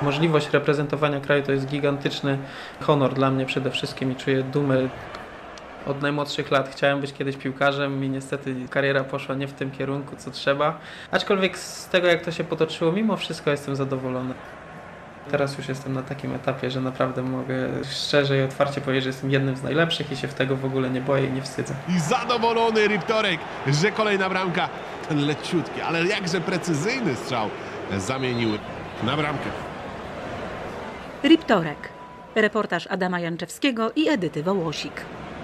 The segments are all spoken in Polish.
Możliwość reprezentowania kraju to jest gigantyczny honor dla mnie przede wszystkim i czuję dumę. Od najmłodszych lat chciałem być kiedyś piłkarzem i niestety kariera poszła nie w tym kierunku, co trzeba. Aczkolwiek z tego, jak to się potoczyło, mimo wszystko jestem zadowolony. Teraz już jestem na takim etapie, że naprawdę mogę szczerze i otwarcie powiedzieć, że jestem jednym z najlepszych i się w tego w ogóle nie boję i nie wstydzę. I zadowolony Riptorek, że kolejna bramka. Ten leciutki, ale jakże precyzyjny strzał zamieniły na bramkę. Riptorek. Reportaż Adama Janczewskiego i Edyty Wołosik.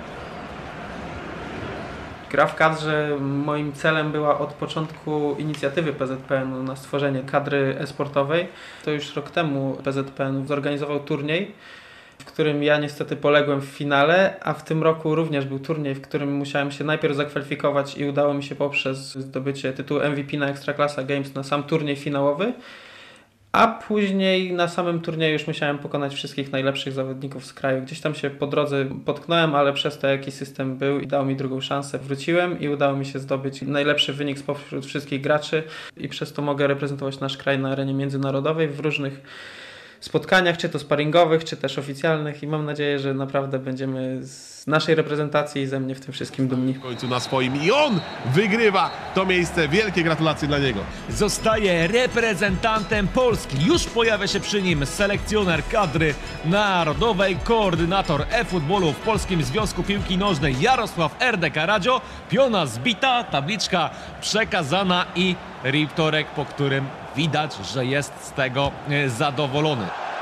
Gra w kadrze moim celem była od początku inicjatywy PZPN-u na stworzenie kadry e-sportowej. To już rok temu PZPN zorganizował turniej, w którym ja niestety poległem w finale, a w tym roku również był turniej, w którym musiałem się najpierw zakwalifikować i udało mi się poprzez zdobycie tytułu MVP na Ekstraklasa Games na sam turniej finałowy. A później na samym turnieju już musiałem pokonać wszystkich najlepszych zawodników z kraju. Gdzieś tam się po drodze potknąłem, ale przez to jaki system był i dał mi drugą szansę. Wróciłem i udało mi się zdobyć najlepszy wynik spośród wszystkich graczy i przez to mogę reprezentować nasz kraj na arenie międzynarodowej w różnych spotkaniach, czy to sparingowych, czy też oficjalnych i mam nadzieję, że naprawdę będziemy z naszej reprezentacji i ze mnie w tym wszystkim dumni. W końcu na swoim i on wygrywa to miejsce. Wielkie gratulacje dla niego. Zostaje reprezentantem Polski. Już pojawia się przy nim selekcjoner kadry narodowej, koordynator e-futbolu w Polskim Związku Piłki Nożnej Jarosław Erdeka-Radzio. Piona zbita, tabliczka przekazana i Riptorek, po którym widać, że jest z tego zadowolony.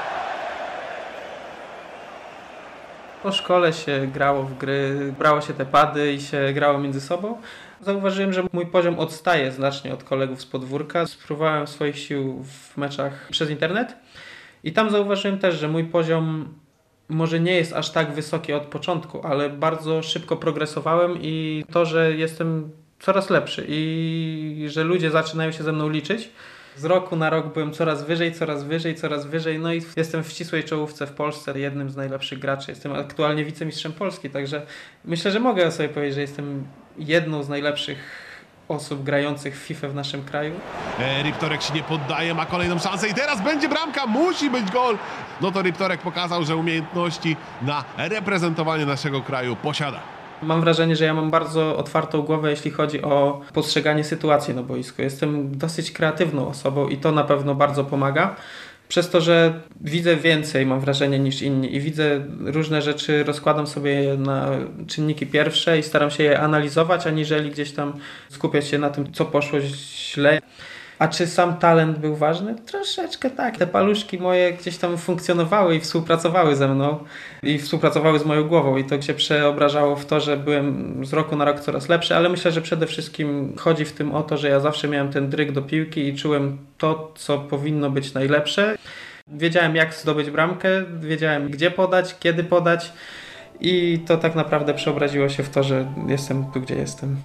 Po szkole się grało w gry, brało się te pady i się grało między sobą. Zauważyłem, że mój poziom odstaje znacznie od kolegów z podwórka. Spróbowałem swoich sił w meczach przez internet i tam zauważyłem też, że mój poziom może nie jest aż tak wysoki od początku, ale bardzo szybko progresowałem i to, że jestem coraz lepszy i że ludzie zaczynają się ze mną liczyć. Z roku na rok byłem coraz wyżej, coraz wyżej, coraz wyżej. No i jestem w ścisłej czołówce w Polsce, jednym z najlepszych graczy. Jestem aktualnie wicemistrzem Polski, także myślę, że mogę sobie powiedzieć, że jestem jedną z najlepszych osób grających w FIFA w naszym kraju. Riptorek się nie poddaje, ma kolejną szansę i teraz będzie bramka, musi być gol. No to Riptorek pokazał, że umiejętności na reprezentowanie naszego kraju posiada. Mam wrażenie, że ja mam bardzo otwartą głowę, jeśli chodzi o postrzeganie sytuacji na boisku. Jestem dosyć kreatywną osobą i to na pewno bardzo pomaga. Przez to, że widzę więcej, mam wrażenie, niż inni i widzę różne rzeczy, rozkładam sobie je na czynniki pierwsze i staram się je analizować, aniżeli gdzieś tam skupiać się na tym, co poszło źle. A czy sam talent był ważny? Troszeczkę tak. Te paluszki moje gdzieś tam funkcjonowały i współpracowały ze mną i współpracowały z moją głową i to się przeobrażało w to, że byłem z roku na rok coraz lepszy, ale myślę, że przede wszystkim chodzi w tym o to, że ja zawsze miałem ten dryg do piłki i czułem to, co powinno być najlepsze. Wiedziałem, jak zdobyć bramkę, wiedziałem, gdzie podać, kiedy podać i to tak naprawdę przeobraziło się w to, że jestem tu, gdzie jestem.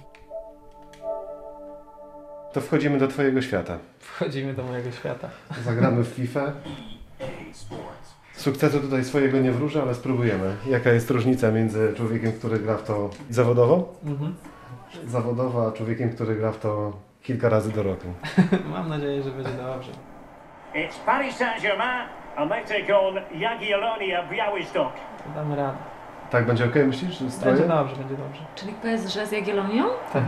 To wchodzimy do twojego świata. Wchodzimy do mojego świata. Zagramy w FIFA. Sukcesu tutaj swojego nie wróżę, ale spróbujemy. Jaka jest różnica między człowiekiem, który gra w to zawodowo, zawodowo, a człowiekiem, który gra w to kilka razy do roku? Mam nadzieję, że będzie dobrze. It's Paris Saint-Germain and they take on Jagiellonia Białystok. Damy radę. Tak będzie ok, myślisz? Będzie dobrze, będzie dobrze. Czyli PSG z Jagiellonią? Tak.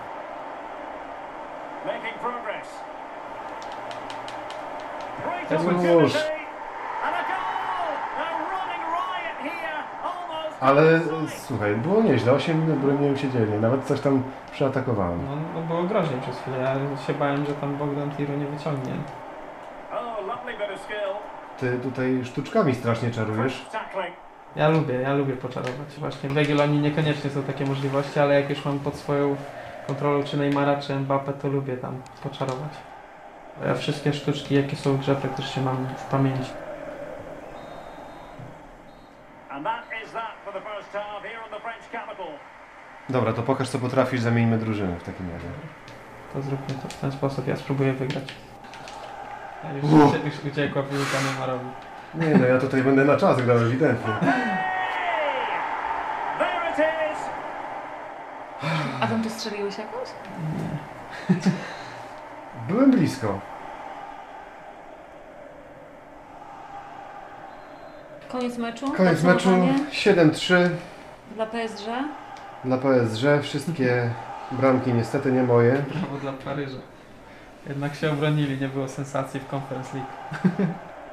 Making progress. Great Jezus. opportunity. And a goal! A running riot here. Almost. Ale słuchaj, było nieźle, 8 broniłem się dzielnie, nawet coś tam przeatakowałem. No było groźnie przez chwilę, ja się bałem, że tam Bogdan Tiru nie wyciągnie. Oh, lovely bit of skill. Ty tutaj sztuczkami strasznie czarujesz. Fresh tackling. Ja lubię poczarować. Właśnie w Jagiellonii niekoniecznie są takie możliwości, ale jak już mam pod swoją kontrolą czy Neymara, czy Mbappé, to lubię tam poczarować. Ja wszystkie sztuczki, jakie są w grze, praktycznie mam w pamięci. And that is that for the first half here in the French capital. Dobra, to pokaż co potrafisz, zamieńmy drużynę w takim razie. To zróbmy to w ten sposób, ja spróbuję wygrać. Ja już uciekła piłka Neymarowi. Nie no, ja tutaj będę na czas grał ewidentnie. There it is. A tam ty strzeliłeś jakoś? Byłem blisko. Koniec meczu? Koniec meczu, Podsumowanie 7-3 dla PSG. dla PSG. Wszystkie bramki niestety nie moje. Brawo dla Paryża. Jednak się obronili, nie było sensacji w Conference League.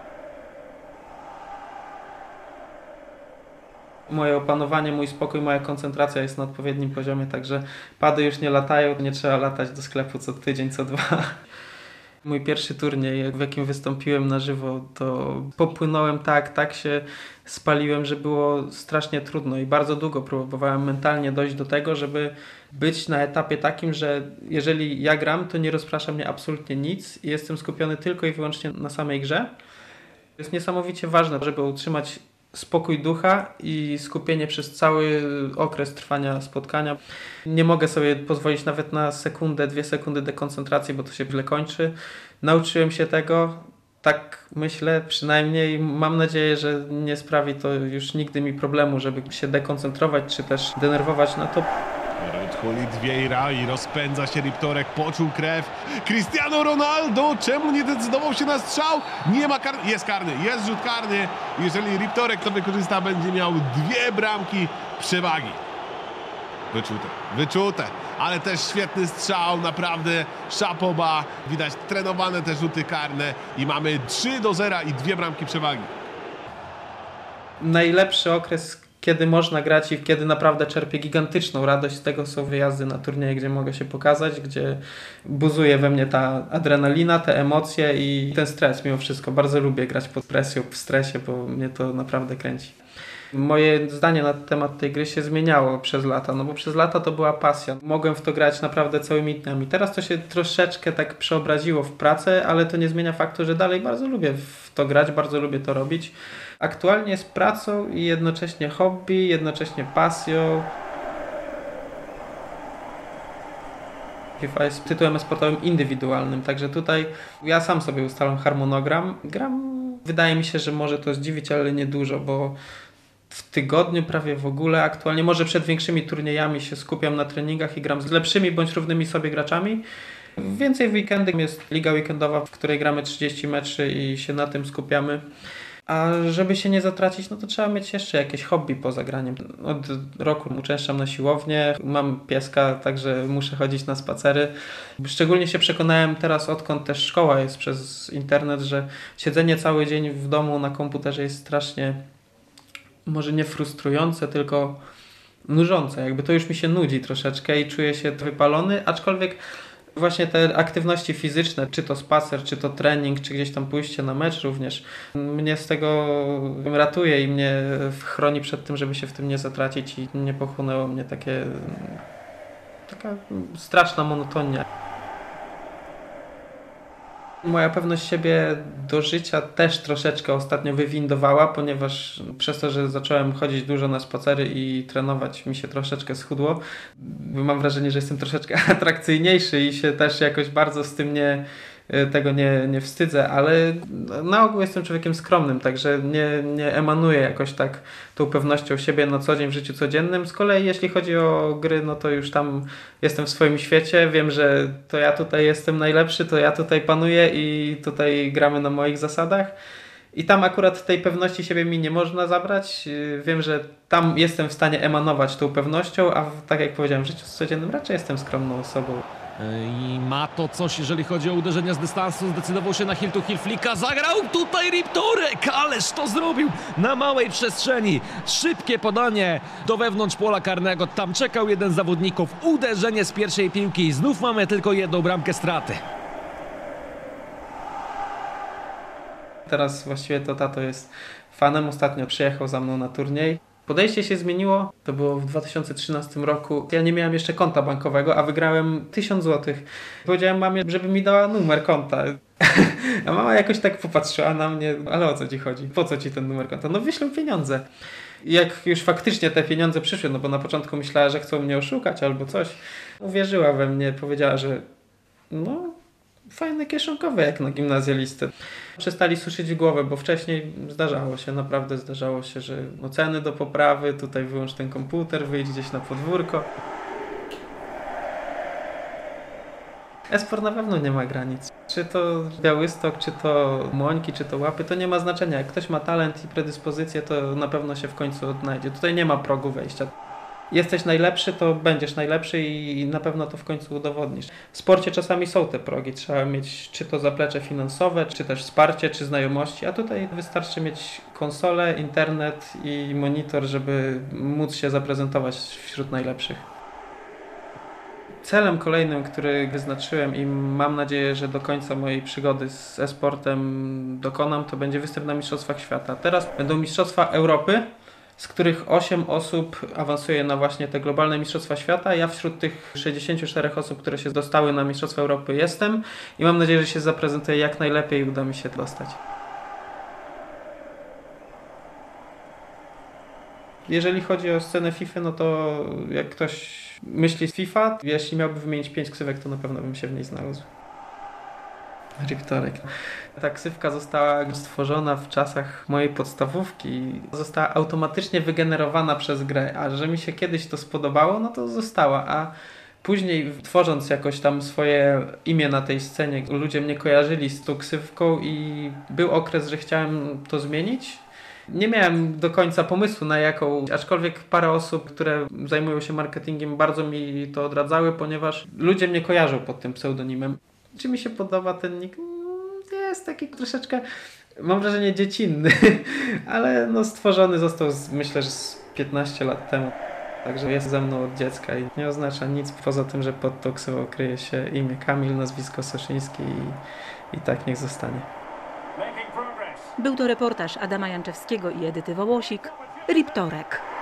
Moje opanowanie, mój spokój, moja koncentracja jest na odpowiednim poziomie, także pady już nie latają, nie trzeba latać do sklepu co tydzień, co dwa. Mój pierwszy turniej, w jakim wystąpiłem na żywo, to popłynąłem tak się spaliłem, że było strasznie trudno i bardzo długo próbowałem mentalnie dojść do tego, żeby być na etapie takim, że jeżeli ja gram, to nie rozprasza mnie absolutnie nic i jestem skupiony tylko i wyłącznie na samej grze. Jest niesamowicie ważne, żeby utrzymać spokój ducha i skupienie przez cały okres trwania spotkania. Nie mogę sobie pozwolić nawet na sekundę, 2 sekundy dekoncentracji, bo to się źle kończy. Nauczyłem się tego, tak myślę przynajmniej. Mam nadzieję, że nie sprawi to już nigdy mi problemu, żeby się dekoncentrować czy też denerwować na to. Odchodzi Vieira i rozpędza się Riptorek, poczuł krew. Cristiano Ronaldo, czemu nie decydował się na strzał? Nie ma karny, jest rzut karny. Jeżeli Riptorek to wykorzysta, będzie miał 2 bramki przewagi. Wyczute, ale też świetny strzał, naprawdę szapoba. Widać trenowane te rzuty karne i mamy 3-0 i 2 bramki przewagi. Najlepszy okres, kiedy można grać i kiedy naprawdę czerpię gigantyczną radość z tego, są wyjazdy na turnieje, gdzie mogę się pokazać, gdzie buzuje we mnie ta adrenalina, te emocje i ten stres mimo wszystko. Bardzo lubię grać pod presją, w stresie, bo mnie to naprawdę kręci. Moje zdanie na temat tej gry się zmieniało przez lata, no bo przez lata to była pasja. Mogłem w to grać naprawdę całymi dniami. Teraz to się troszeczkę tak przeobraziło w pracę, ale to nie zmienia faktu, że dalej bardzo lubię w to grać, bardzo lubię to robić. Aktualnie jest pracą i jednocześnie hobby, jednocześnie pasją. FIFA jest tytułem sportowym indywidualnym, także tutaj ja sam sobie ustalam harmonogram. Wydaje mi się, że może to zdziwić, ale nie dużo, bo w tygodniu prawie w ogóle aktualnie, może przed większymi turniejami się skupiam na treningach i gram z lepszymi bądź równymi sobie graczami. Więcej w weekendy jest liga weekendowa, w której gramy 30 meczy i się na tym skupiamy. A żeby się nie zatracić, no to trzeba mieć jeszcze jakieś hobby poza graniem. Od roku uczęszczam na siłownię, mam pieska, także muszę chodzić na spacery. Szczególnie się przekonałem teraz, odkąd też szkoła jest przez internet, że siedzenie cały dzień w domu na komputerze jest strasznie, może nie frustrujące, tylko nużące. Jakby to już mi się nudzi troszeczkę i czuję się wypalony, aczkolwiek właśnie te aktywności fizyczne, czy to spacer, czy to trening, czy gdzieś tam pójście na mecz również, mnie z tego ratuje i mnie chroni przed tym, żeby się w tym nie zatracić i nie pochłonęło mnie taka straszna monotonia. Moja pewność siebie do życia też troszeczkę ostatnio wywindowała, ponieważ przez to, że zacząłem chodzić dużo na spacery i trenować, mi się troszeczkę schudło. Mam wrażenie, że jestem troszeczkę atrakcyjniejszy i się też jakoś bardzo z tym tego nie wstydzę, ale na ogół jestem człowiekiem skromnym, także nie emanuję jakoś tak tą pewnością siebie na co dzień w życiu codziennym. Z kolei jeśli chodzi o gry, no to już tam jestem w swoim świecie, wiem, że to ja tutaj jestem najlepszy, to ja tutaj panuję i tutaj gramy na moich zasadach. I tam akurat tej pewności siebie mi nie można zabrać. Wiem, że tam jestem w stanie emanować tą pewnością, a tak jak powiedziałem, w życiu codziennym raczej jestem skromną osobą. I ma to coś, jeżeli chodzi o uderzenia z dystansu. Zdecydował się na heel to heel flicka. Zagrał tutaj Riptorek, ależ to zrobił na małej przestrzeni. Szybkie podanie do wewnątrz pola karnego. Tam czekał jeden z zawodników. Uderzenie z pierwszej piłki. Znów mamy tylko 1 bramkę straty. Teraz właściwie to tato jest fanem. Ostatnio przyjechał za mną na turniej. Podejście się zmieniło, to było w 2013 roku. Ja nie miałem jeszcze konta bankowego, a wygrałem 1000 zł. Powiedziałem mamie, żeby mi dała numer konta. A mama jakoś tak popatrzyła na mnie, ale o co ci chodzi? Po co ci ten numer konta? No wyślę pieniądze. I jak już faktycznie te pieniądze przyszły, no bo na początku myślała, że chcą mnie oszukać albo coś, uwierzyła we mnie, powiedziała, że fajne kieszonkowe jak na gimnazjalistę. Przestali suszyć głowę, bo wcześniej naprawdę zdarzało się, że oceny do poprawy, tutaj wyłącz ten komputer, wyjdź gdzieś na podwórko. E-sport na pewno nie ma granic. Czy to Białystok, czy to Młońki, czy to Łapy, to nie ma znaczenia. Jak ktoś ma talent i predyspozycję, to na pewno się w końcu odnajdzie. Tutaj nie ma progu wejścia. Jesteś najlepszy, to będziesz najlepszy i na pewno to w końcu udowodnisz. W sporcie czasami są te progi. Trzeba mieć czy to zaplecze finansowe, czy też wsparcie, czy znajomości, a tutaj wystarczy mieć konsolę, internet i monitor, żeby móc się zaprezentować wśród najlepszych. Celem kolejnym, który wyznaczyłem i mam nadzieję, że do końca mojej przygody z e-sportem dokonam, to będzie występ na Mistrzostwach Świata. Teraz będą Mistrzostwa Europy, z których 8 osób awansuje na właśnie te globalne Mistrzostwa Świata. Ja wśród tych 64 osób, które się dostały na Mistrzostwa Europy jestem i mam nadzieję, że się zaprezentuję jak najlepiej i uda mi się dostać. Jeżeli chodzi o scenę FIFA, no to jak ktoś myśli z FIFA, jeśli miałby wymienić 5 ksywek, to na pewno bym się w niej znalazł. Riptorek. Ta ksywka została stworzona w czasach mojej podstawówki. Została automatycznie wygenerowana przez grę, a że mi się kiedyś to spodobało, no to została. A później tworząc jakoś tam swoje imię na tej scenie, ludzie mnie kojarzyli z tą ksywką i był okres, że chciałem to zmienić. Nie miałem do końca pomysłu na jaką, aczkolwiek parę osób, które zajmują się marketingiem, bardzo mi to odradzały, ponieważ ludzie mnie kojarzą pod tym pseudonimem. Czy mi się podoba ten nick? Jest taki troszeczkę, mam wrażenie, dziecinny, ale no stworzony został myślę, że z 15 lat temu. Także jest ze mną od dziecka i nie oznacza nic poza tym, że pod tą ksywą kryje się imię Kamil, nazwisko Soszyński i tak niech zostanie. Był to reportaż Adama Janczewskiego i Edyty Wołosik. Riptorek.